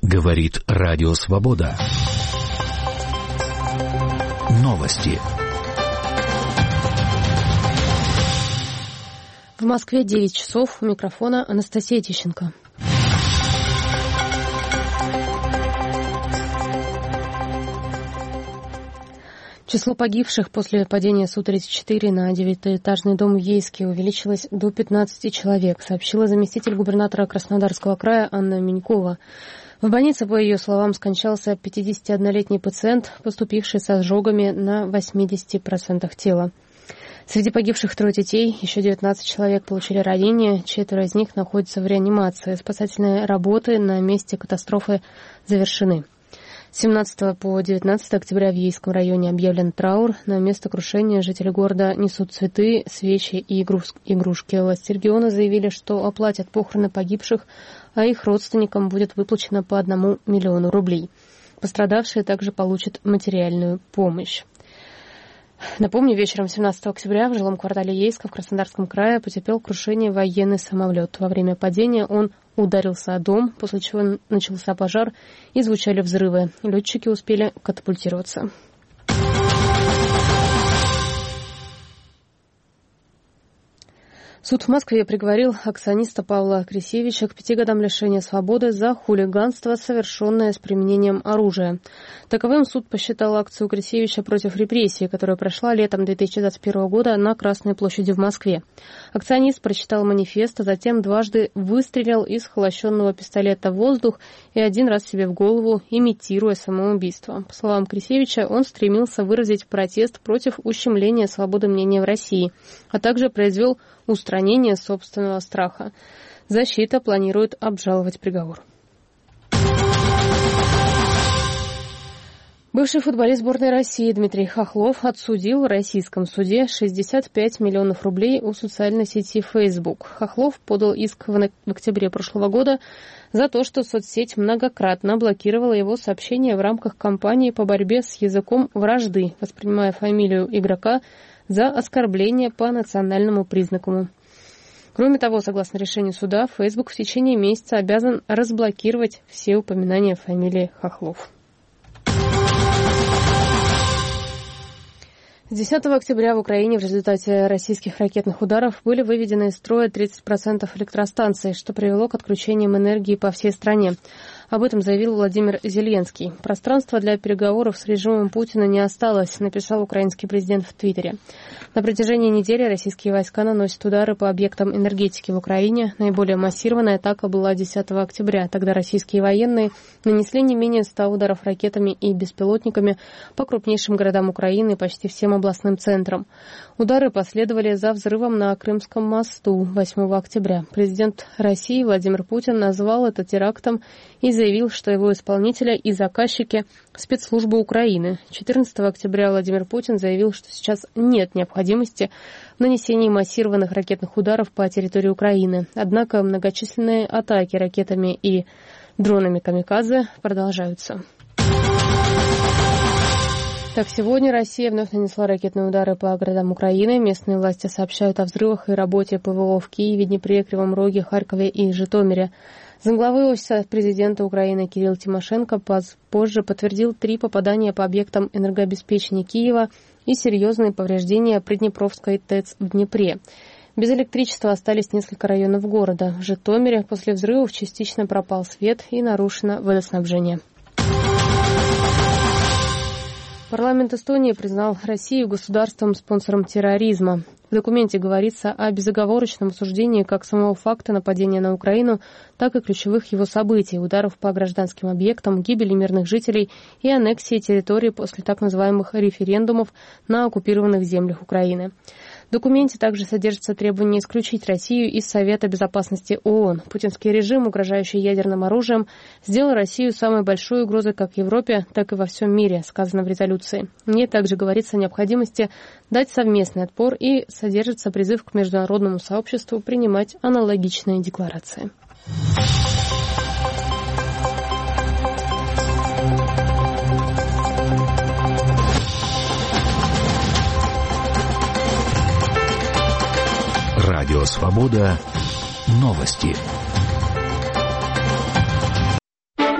Говорит Радио Свобода. Новости. В Москве 9 часов. У микрофона Анастасия Тищенко. Число погибших после падения Су-34 на 9-этажный дом в Ейске увеличилось до 15 человек, сообщила заместитель губернатора Краснодарского края Анна Минькова. В больнице, по ее словам, скончался 51-летний пациент, поступивший с ожогами на 80% тела. Среди погибших 3 детей, еще 19 человек получили ранения, 4 из них находятся в реанимации. Спасательные работы на месте катастрофы завершены. С 17 по 19 октября в Ейском районе объявлен траур. На место крушения жители города несут цветы, свечи и игрушки. Власти региона заявили, что оплатят похороны погибших, а их родственникам будет выплачено по 1 миллиону рублей. Пострадавшие также получат материальную помощь. Напомню, вечером 17 октября в жилом квартале Ейска в Краснодарском крае потерпел крушение военный самолет. Во время падения он ударился о дом, после чего начался пожар и звучали взрывы. Летчики успели катапультироваться. Суд в Москве приговорил акциониста Павла Крисевича к 5 годам лишения свободы за хулиганство, совершенное с применением оружия. Таковым суд посчитал акцию Крисевича против репрессий, которая прошла летом 2021 года на Красной площади в Москве. Акционист прочитал манифест, а затем дважды выстрелил из холощенного пистолета в воздух и 1 раз себе в голову, имитируя самоубийство. По словам Крисевича, он стремился выразить протест против ущемления свободы мнения в России, а также произвел устранение собственного страха. Защита планирует обжаловать приговор. Бывший футболист сборной России Дмитрий Хохлов отсудил в российском суде 65 миллионов рублей у социальной сети Facebook. Хохлов подал иск в октябре прошлого года за то, что соцсеть многократно блокировала его сообщения в рамках кампании по борьбе с языком вражды, воспринимая фамилию игрока за оскорбление по национальному признаку. Кроме того, согласно решению суда, Facebook в течение месяца обязан разблокировать все упоминания фамилии Хохлов. С 10 октября в Украине в результате российских ракетных ударов были выведены из строя 30% электростанций, что привело к отключениям энергии по всей стране. Об этом заявил Владимир Зеленский. Пространства для переговоров с режимом Путина не осталось, написал украинский президент в Твиттере. На протяжении недели российские войска наносят удары по объектам энергетики в Украине. Наиболее массированная атака была 10 октября. Тогда российские военные нанесли не менее 100 ударов ракетами и беспилотниками по крупнейшим городам Украины и почти всем областным центрам. Удары последовали за взрывом на Крымском мосту 8 октября. Президент России Владимир Путин назвал это терактом и заявил, что его исполнители и заказчики – спецслужбы Украины. 14 октября Владимир Путин заявил, что сейчас нет необходимости в нанесении массированных ракетных ударов по территории Украины. Однако многочисленные атаки ракетами и дронами «Камикадзе» продолжаются. Так, сегодня Россия вновь нанесла ракетные удары по городам Украины. Местные власти сообщают о взрывах и работе ПВО в Киеве, Днепре, Кривом Роге, Харькове и Житомире. Замглавы офиса президента Украины Кирилл Тимошенко позже подтвердил 3 попадания по объектам энергообеспечения Киева и серьезные повреждения Приднепровской ТЭЦ в Днепре. Без электричества остались несколько районов города. В Житомире после взрывов частично пропал свет и нарушено водоснабжение. Парламент Эстонии признал Россию государством-спонсором терроризма. В документе говорится о безоговорочном осуждении как самого факта нападения на Украину, так и ключевых его событий, ударов по гражданским объектам, гибели мирных жителей и аннексии территорий после так называемых референдумов на оккупированных землях Украины. В документе также содержится требование исключить Россию из Совета безопасности ООН. Путинский режим, угрожающий ядерным оружием, сделал Россию самой большой угрозой как в Европе, так и во всем мире, сказано в резолюции. В ней также говорится о необходимости дать совместный отпор и содержится призыв к международному сообществу принимать аналогичные декларации. Радио Свобода. Новости.